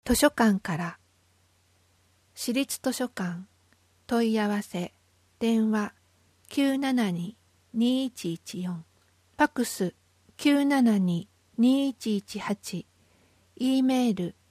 図書館から私立図書館問い合わせ電話 972-2114 ファクス 972-2118 E メール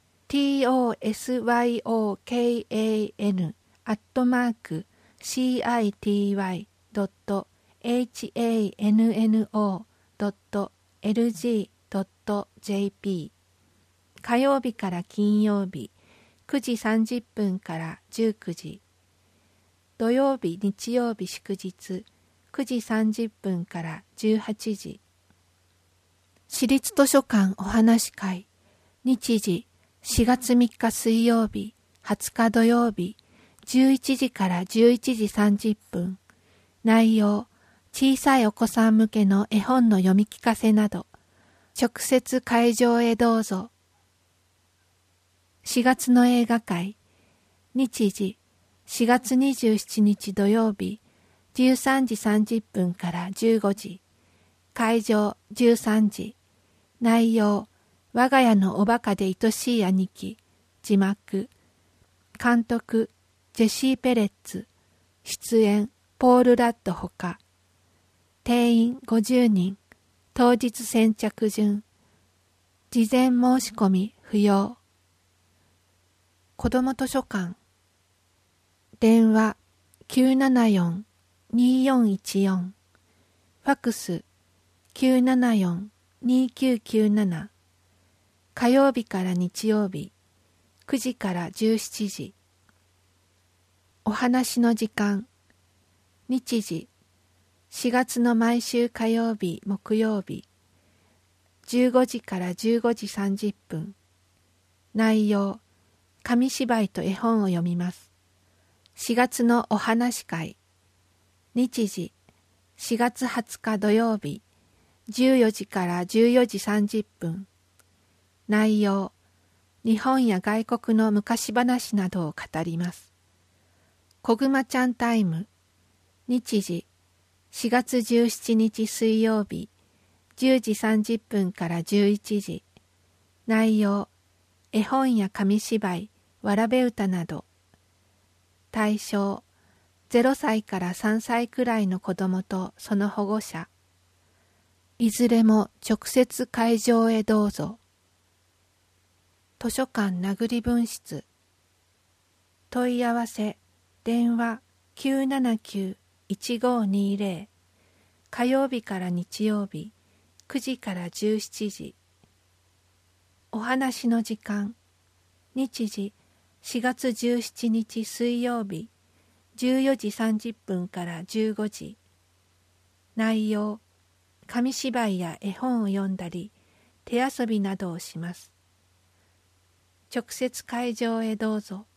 tosyok@city.hanno.lg.jp 火曜日から金曜日9時30分から19時、土曜日日曜日祝日9時30分から18時。私立図書館お話会、日時4月3日水曜日20日土曜日11時から11時30分。内容、小さいお子さん向けの絵本の読み聞かせなど。直接会場へどうぞ。4月の映画会、日時4月27日土曜日13時30分から15時。会場13時。内容、我が家のおバカで愛しい兄貴。字幕。監督、ジェシー・ペレッツ。出演、ポール・ラッドほか。定員50人。当日先着順。事前申し込み不要。子ども図書館。電話 974-2414 ファクス 974-2997 火曜日から日曜日9時から17時。お話の時間、日時4月の毎週火曜日木曜日15時から15時30分。内容、紙芝居と絵本を読みます。4月のお話会、日時4月20日土曜日14時から14時30分。内容、日本や外国の昔話などを語ります。こぐまちゃんタイム、日時4月17日水曜日10時30分から11時。内容、絵本や紙芝居、わらべ歌など。対象、0歳から3歳くらいの子供とその保護者。いずれも直接会場へどうぞ。図書館名栗分室。問い合わせ、電話 979-1520 火曜日から日曜日9時から17時。お話の時間、日時4月17日水曜日14時30分から15時。内容、紙芝居や絵本を読んだり手遊びなどをします。直接会場へどうぞ。